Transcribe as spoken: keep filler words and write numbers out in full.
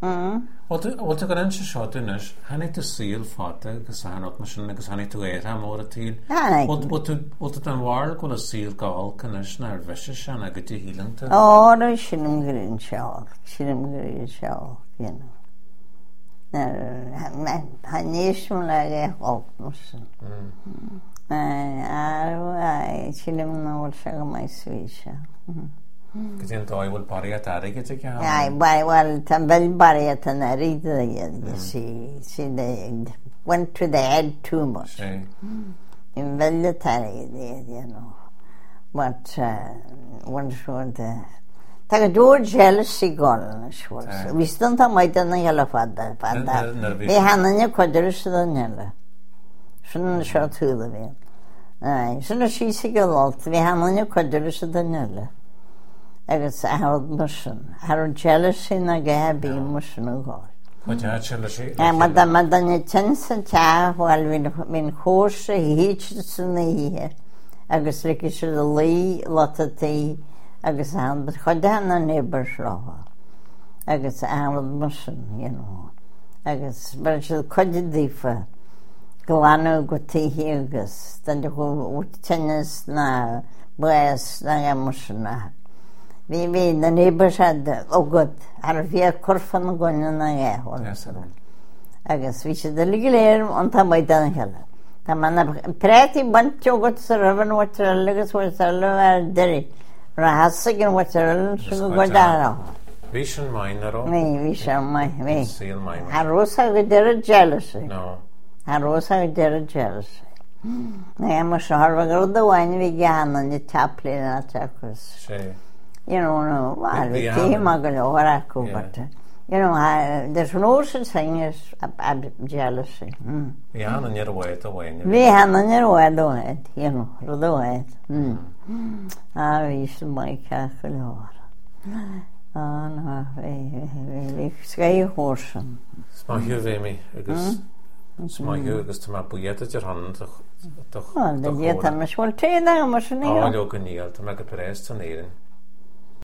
Wat ik aan seo is, hanna tú síl fáta agus hanna mar sin agus hanna tú éire mór a tíl. Wat het an bhar go a síl gáilcan is nar bheise se a go dtí hílanta? Ó, nó sinnim gurinn seo, sinnim gurinn seo, you Haníisiú le é holt mar sin. Ar sinnim nóir se go mai suí se. Go dtíon dáhfuil bariad aige te ce? Ai, well, tan bel bariad an arid she went to the head too much. In bel tarig, you know. But one short tá go dúir jealousy gone short. We stan tá mai dan hela fadda fadda. Bhí hanna cuidir sa danile. Sin seo túla bhí. Ai, sin sí sa go lált, bhí hanna cuidir sa danile. Agus Harold Musson. Harold jealousy na gabi Musson o gol. What jealousy? Eh, madam madam ne tensa ta while min min course hitches in the agus likis the lay lotati agus hand but godan na neighbor slaw. Agus Harold Musson, you know. Agus but the codidifa glano goti agus then the go tennis na boys na Musson. Vi vi the neighbors had oh good har vi korfan gonna na ja hon. Agus vi should the legal on ta mai dan hela. Ta man pretty bunch of got servan water legas water er deri. Ra hasgen water so go down. Vision minor. Me vision my me. Seal minor. Harosa with their jealousy. No. Harosa with their jealousy. Ne am shahar go the wine vi gan on the taplin attackers. You know, no, well, we came a good oracle, but, uh, you know, I, there's no such thing as uh, jealousy. Mm. We have on your way to win. We have on your way to win, you know, to do it. Mm. Ah, we should make a color. Oh, no, we, we, sky horse. Smach you, Vimy, because smach you, because to my buyet at your hand, toch, toch, well, the yet I'm a small tail, I'm a oh, you're going to make a press to Neren.